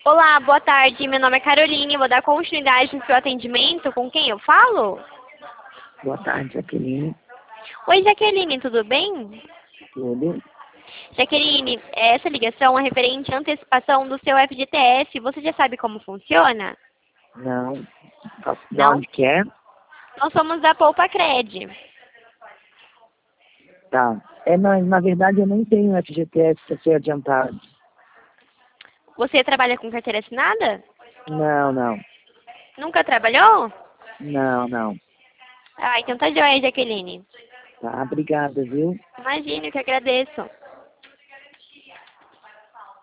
Olá, boa tarde. Meu nome é Caroline. Vou dar continuidade no seu atendimento. Com quem eu falo? Boa tarde, Jaqueline. Oi, Jaqueline, tudo bem? Tudo? Jaqueline, essa ligação é referente à antecipação do seu FGTS. Você já sabe como funciona? Não. De Não? onde que é? Nós somos da Poupa Cred. Tá. Na verdade, eu nem tenho FGTS para ser adiantado. Você trabalha com carteira assinada? Não. Nunca trabalhou? Não. Ah, então tá joia, Jaqueline. Tá, obrigada, viu? Imagine, que agradeço.